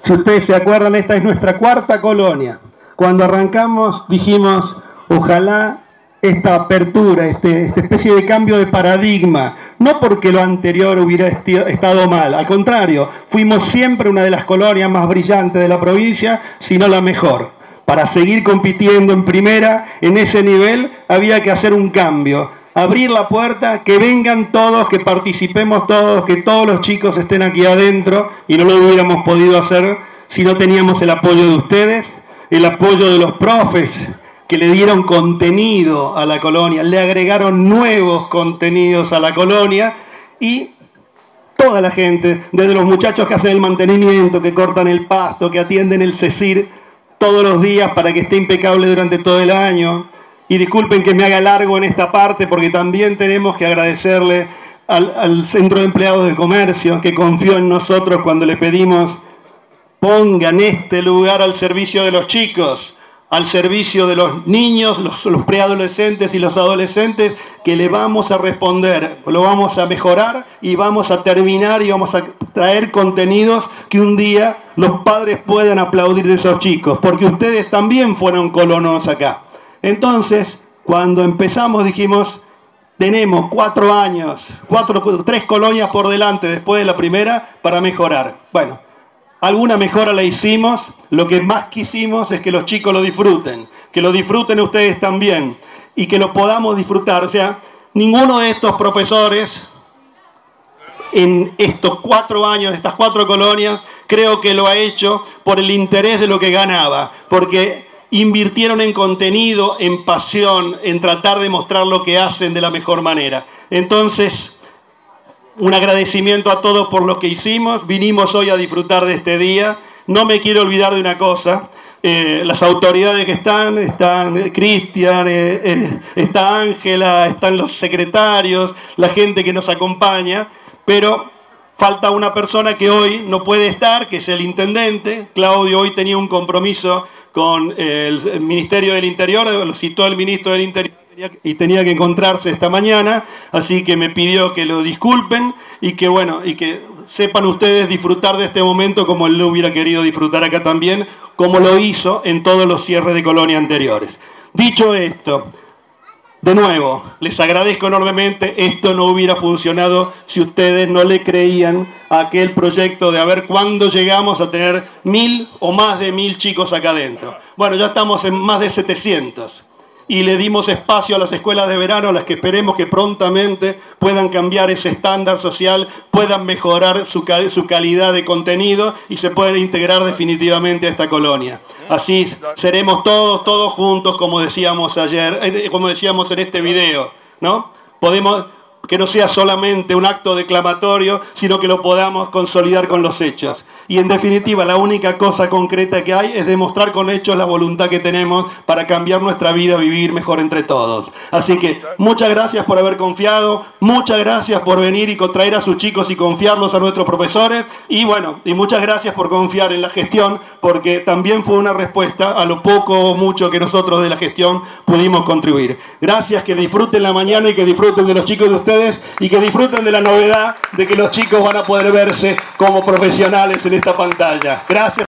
Si ustedes se acuerdan, esta es nuestra cuarta colonia. Cuando arrancamos dijimos, ojalá esta apertura, esta especie de cambio de paradigma, no porque lo anterior hubiera estado mal, al contrario, fuimos siempre una de las colonias más brillantes de la provincia, sino la mejor. Para seguir compitiendo en primera, en ese nivel, había que hacer un cambio, abrir la puerta, que vengan todos, que participemos todos, que todos los chicos estén aquí adentro, y no lo hubiéramos podido hacer si no teníamos el apoyo de ustedes, el apoyo de los profes, que le dieron contenido a la colonia, le agregaron nuevos contenidos a la colonia, y toda la gente, desde los muchachos que hacen el mantenimiento, que cortan el pasto, que atienden el CECIR todos los días para que esté impecable durante todo el año. Y disculpen que me haga largo en esta parte, porque también tenemos que agradecerle al Centro de Empleados del Comercio, que confió en nosotros cuando le pedimos, pongan este lugar al servicio de los chicos, al servicio de los niños, los preadolescentes y los adolescentes, que le vamos a responder, lo vamos a mejorar y vamos a terminar y vamos a traer contenidos que un día los padres puedan aplaudir de esos chicos, porque ustedes también fueron colonos acá. Entonces, cuando empezamos dijimos, tenemos 4 años, 3 colonias por delante después de la primera para mejorar. Bueno, alguna mejora la hicimos, lo que más quisimos es que los chicos lo disfruten ustedes también, y que lo podamos disfrutar. O sea, ninguno de estos profesores en estos 4 años, estas 4 colonias, creo que lo ha hecho por el interés de lo que ganaba, porque invirtieron en contenido, en pasión, en tratar de mostrar lo que hacen de la mejor manera. Entonces, un agradecimiento a todos por lo que hicimos. Vinimos hoy a disfrutar de este día. No me quiero olvidar de una cosa. Las autoridades que están Cristian, está Ángela, están los secretarios, la gente que nos acompaña, pero falta una persona que hoy no puede estar, que es el intendente. Claudio hoy tenía un compromiso con el Ministerio del Interior, lo citó el ministro del Interior y tenía que encontrarse esta mañana, así que me pidió que lo disculpen y que bueno, y que sepan ustedes disfrutar de este momento como él lo hubiera querido disfrutar acá también, como lo hizo en todos los cierres de colonia anteriores. Dicho esto, de nuevo, les agradezco enormemente. Esto no hubiera funcionado si ustedes no le creían a aquel proyecto de a ver cuándo llegamos a tener 1000 o más de 1000 chicos acá adentro. Bueno, ya estamos en más de 700. Y le dimos espacio a las escuelas de verano, a las que esperemos que prontamente puedan cambiar ese estándar social, puedan mejorar su calidad de contenido y se puedan integrar definitivamente a esta colonia. Así seremos todos juntos, como decíamos ayer, como decíamos en este video, ¿no? Podemos, que no sea solamente un acto declamatorio, sino que lo podamos consolidar con los hechos. Y en definitiva, la única cosa concreta que hay es demostrar con hechos la voluntad que tenemos para cambiar nuestra vida, vivir mejor entre todos. Así que muchas gracias por haber confiado, muchas gracias por venir y traer a sus chicos y confiarlos a nuestros profesores. Y bueno, y muchas gracias por confiar en la gestión, porque también fue una respuesta a lo poco o mucho que nosotros de la gestión pudimos contribuir. Gracias, que disfruten la mañana y que disfruten de los chicos de ustedes y que disfruten de la novedad de que los chicos van a poder verse como profesionales en esta pantalla. Gracias.